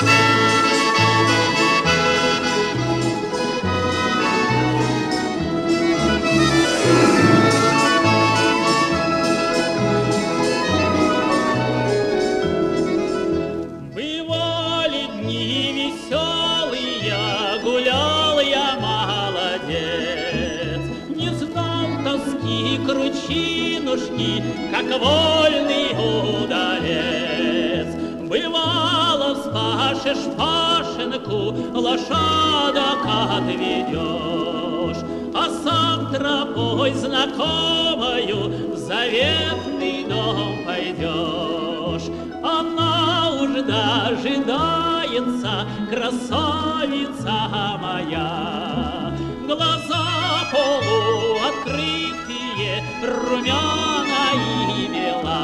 Как вольный удалец. Бывало, вспашешь пашенку, лошадок отведешь, а сам тропой знакомою в заветный дом пойдешь. Она уж дожидается, красавица моя, глаза полуоткрытые, румяна и бела.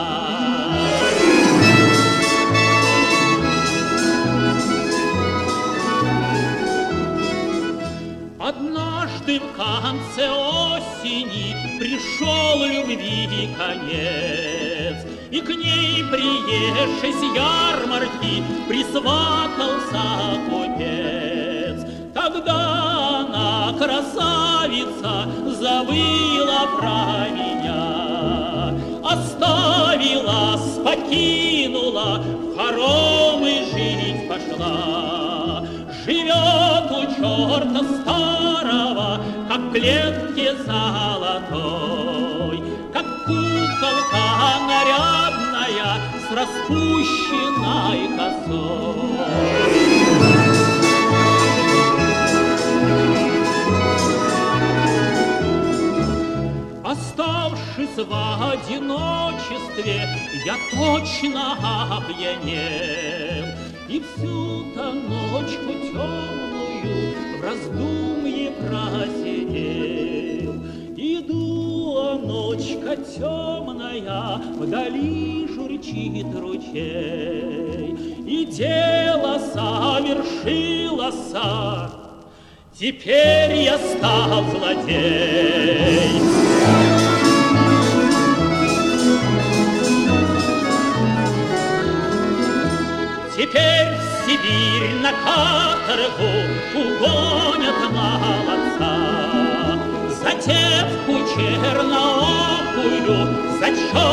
Однажды в конце осени пришел любви конец, и к ней, приехавший с ярмарки, присватался купец. Тогда она, красавица, забыла про меня, оставила, покинула, в хоромы жить пошла. Живет у черта старого, как в клетке золотой, как куколка нарядная с распущенной косой. Оставшись в одиночестве, я точно опьянел, и всю-то ночку темную в раздумье просидел. Иду, а ночка темная, вдали журчит ручей, и дело совершилось, теперь я стал злодей. Теперь в Сибирь на каторгу угонят молодца, за девку черноокую, за черную